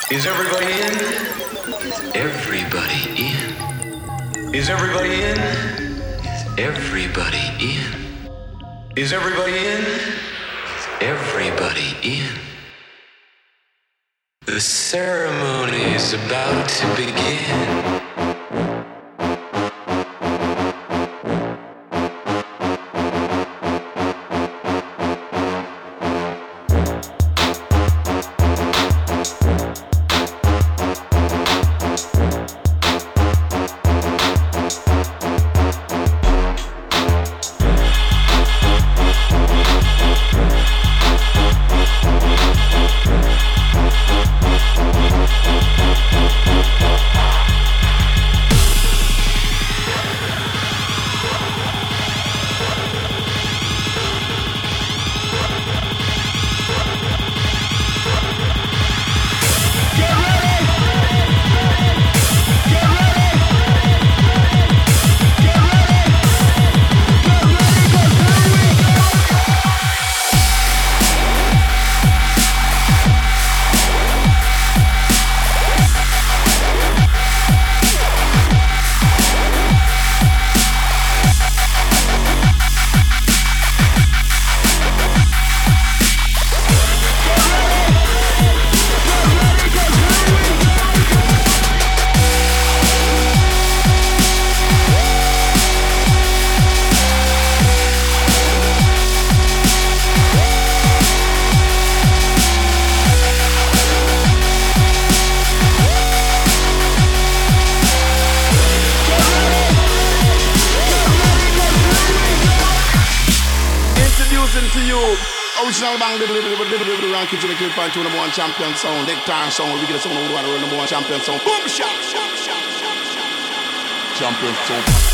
Is everybody in? Everybody in. Is everybody in? Is everybody in? Is everybody in? Is everybody in? The ceremony is about to begin. Original bang, around kitchen, clip point to number one champion sound. They turn sound, we get a sound of number one champion sound. Boom shot, champion sound.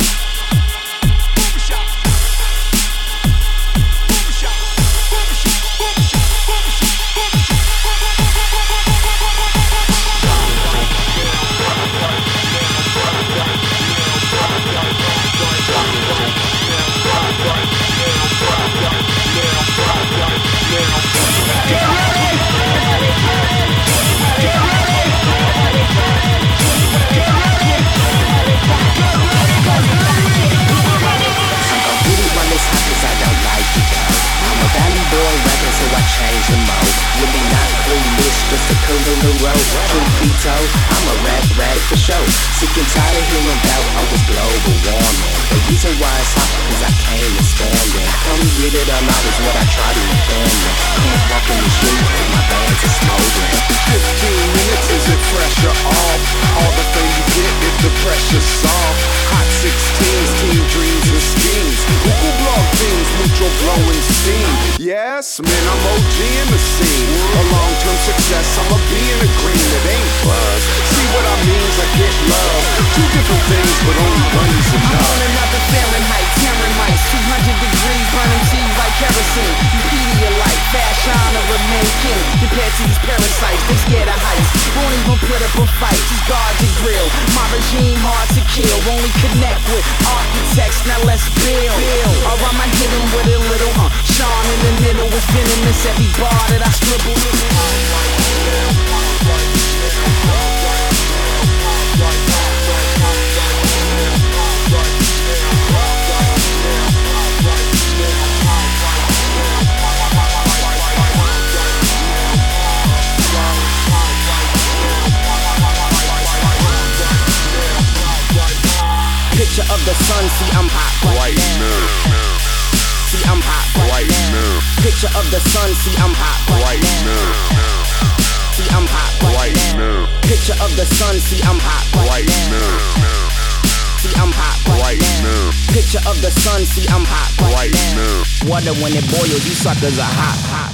Change the mode, really not clueless, just a cool in the road. Truth be told, I'm a rap for show. Sick and tired of hearing about all this global warming. The reason why it's hot is I came to stand it. Come get it or not is what I try to defend. Can't walk in the shoes, my bands are smoldering. 15 minutes, is it fresh or off? All the thing you get if the pressure's soft. Hot 16s, team dreams and schemes. Google blog teams, mutual blowing steam. Yes, man, I'm OG in the scene. A long-term success, I'ma be in the green. It ain't buzz. See what I mean? I get love. Two different things, but only one is enough. I'm on another Fahrenheit, Fahrenheit, 200 degrees, burning cheese like kerosene. You Pedialyte, fashion or remain king. Compared to these parasites, they scared of heights. Won't even put up a fight, just guard your grill. My regime hard to kill, only connect with architects. Now let's build. Or I'ma hit him with a little Sean in the middle was venomous. Every bar that I scribble. Picture of the sun, see I'm hot right now. See I'm hot right now. Picture of the sun, see I'm hot right now. See I'm hot right now. Picture of the sun, see I'm hot right now. See I'm hot right now. Picture of the sun, see I'm hot right now. Water when it boils, you suckers are hot.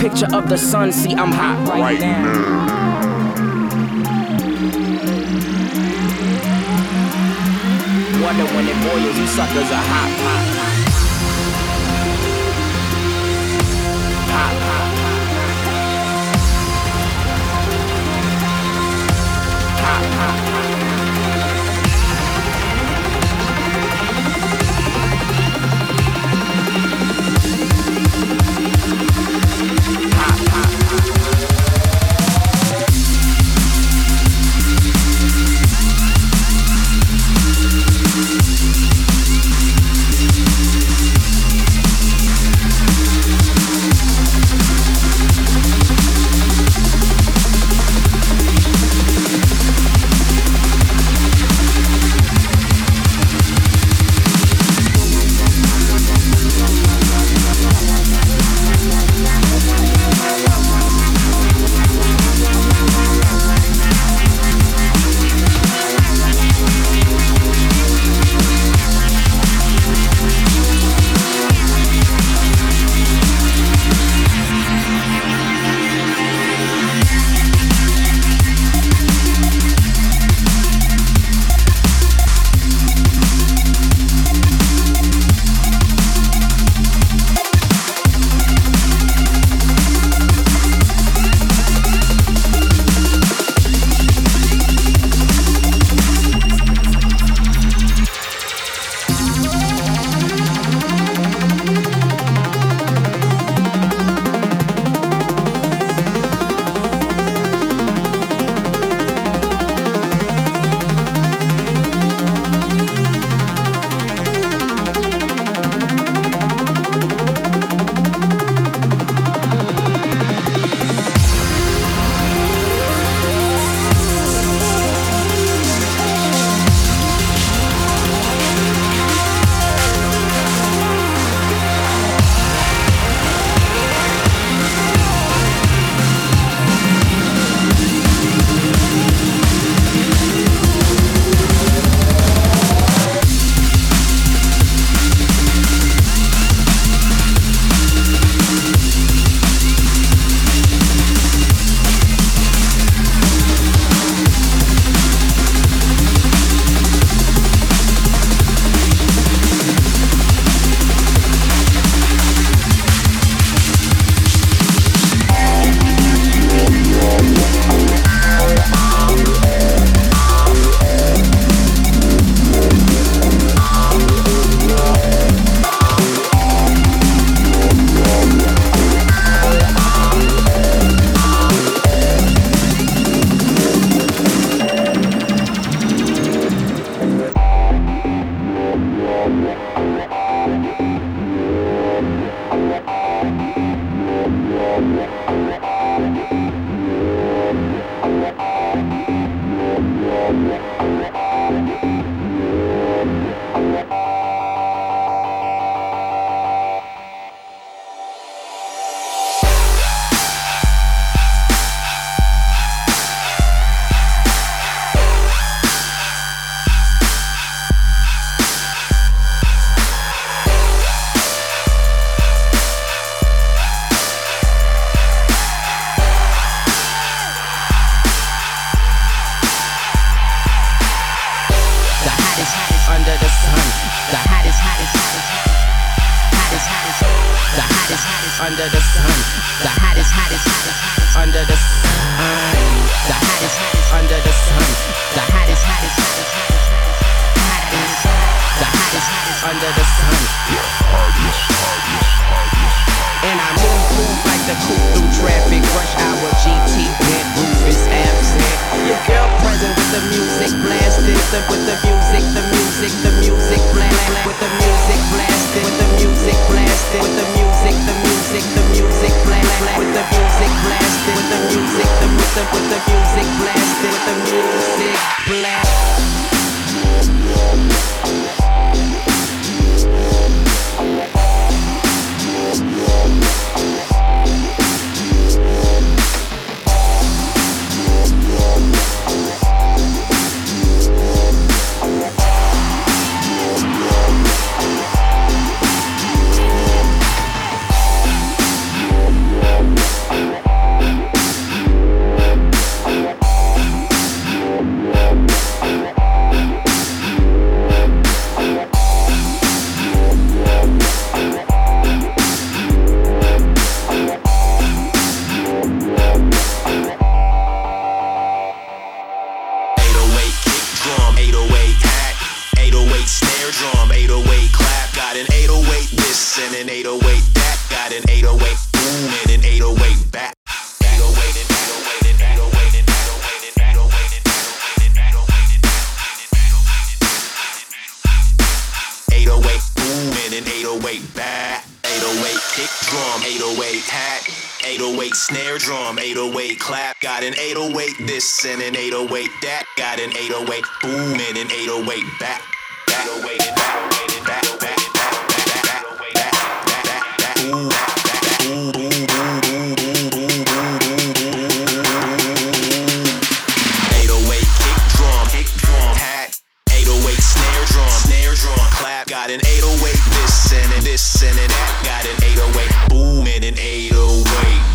picture of the sun. See, I'm hot right now. Wonder when it boils, you suckers are hot, hot, hot. Hot, hot, hot, hot, hot. under the sun. The hottest, hottest, hottest under the sun. The hottest, hottest under the sun. The hottest, hottest, hottest, hottest. The hottest, hottest under the sun. And I move like the coupe through traffic. Rush hour GT, bent roof is absent. Your girl present with the music blasted. With the music, the music, the music blasted. With the music blasted. With the music blasted. With the music, the music, the music blasted. With the music blasted. With the music, with the music blasted. With the music blasted. 808 snare drum, 808 clap. Got an 808 this and an 808 that. Got an 808 boom and an 808 back. 808 and back, 808 and back, back, back, boom, boom, boom, boom, boom, boom, boom, boom. 808 kick drum, hat. 808 snare drum, clap. Got an 808 this and an that. Got an 808 boom and an 808.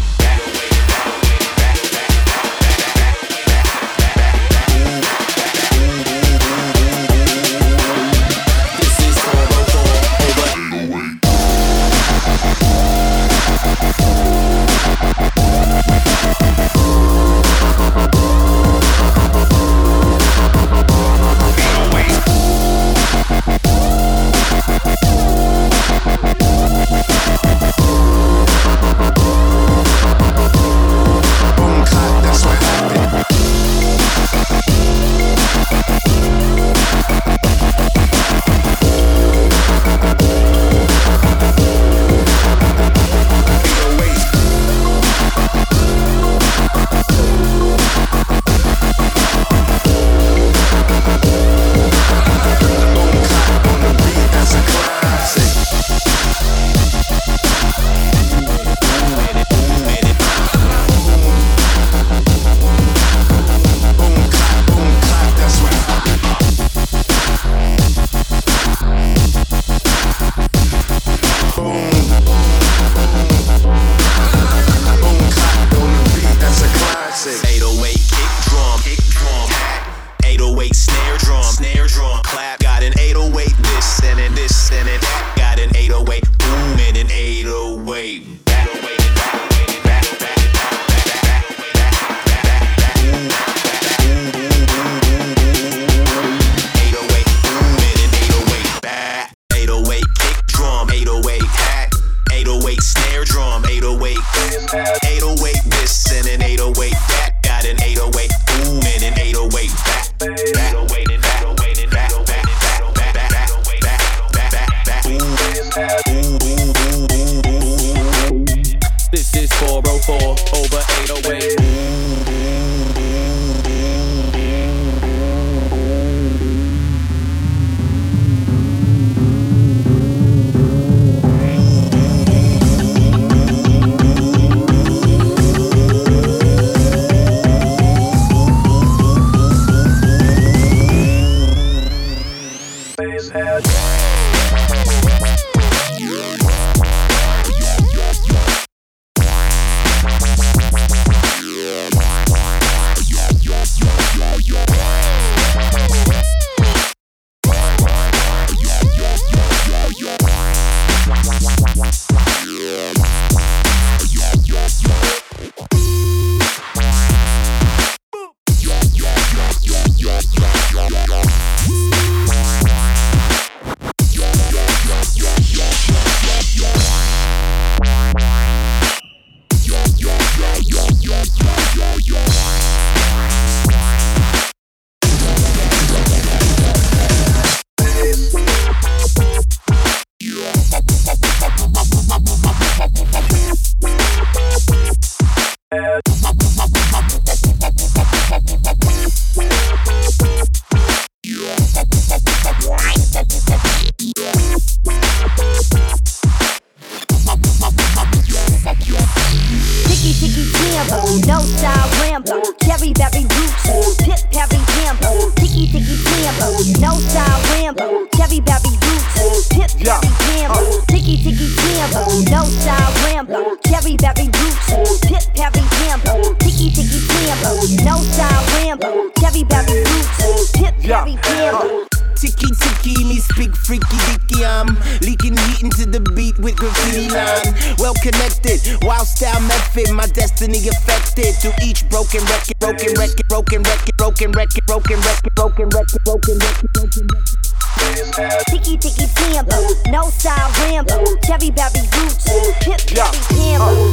Tiki tiki tambo, no style Rambo, Cherry Berry roots, hip Berry tambo.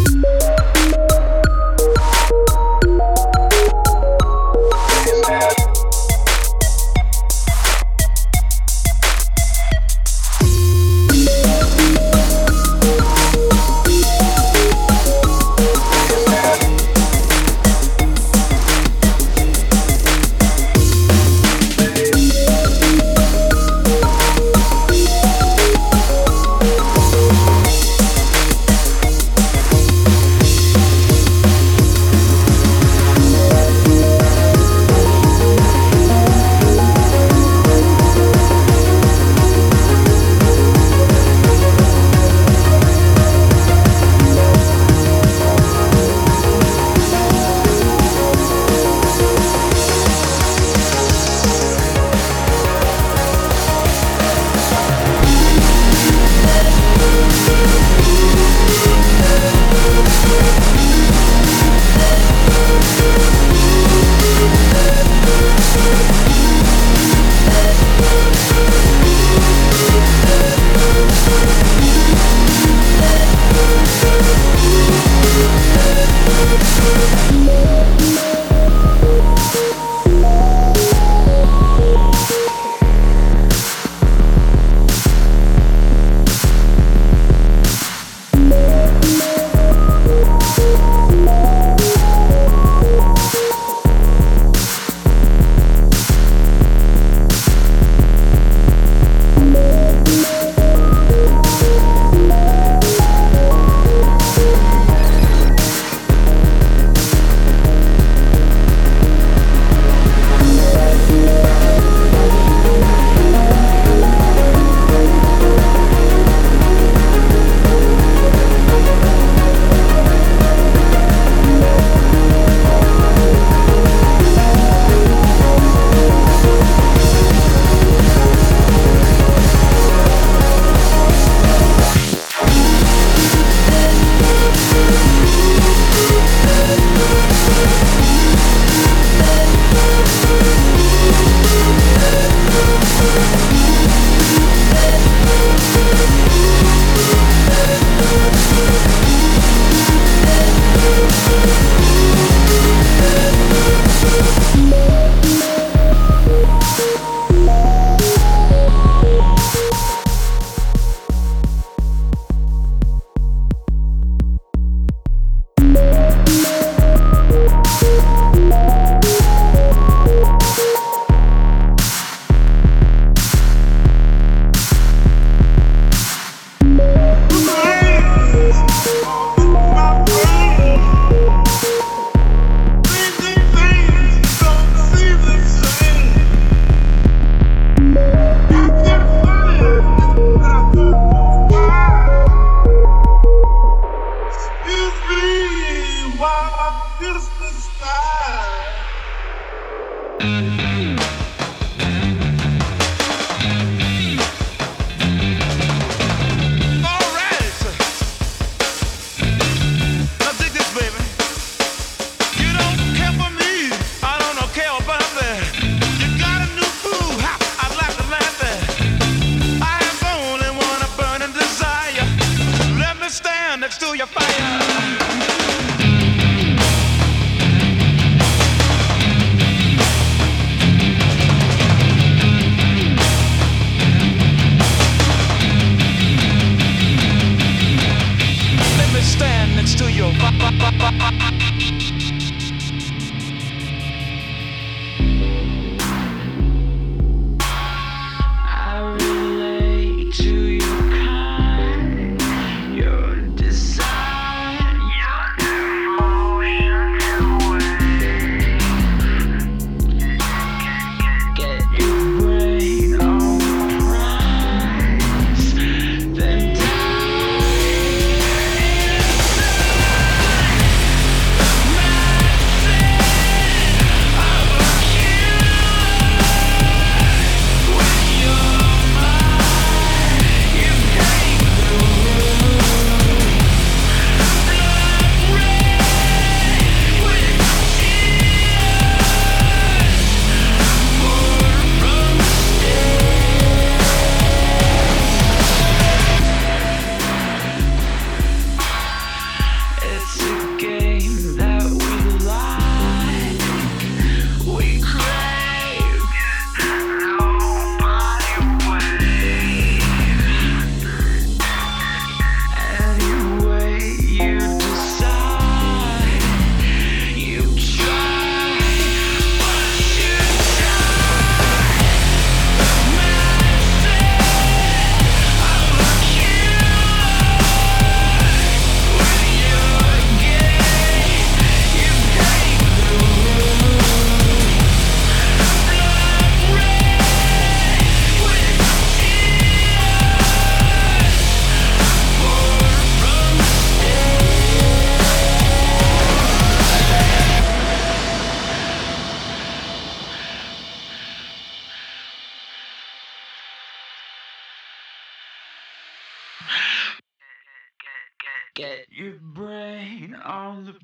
Get your brain on the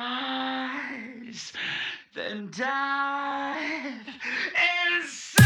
prize, then dive inside.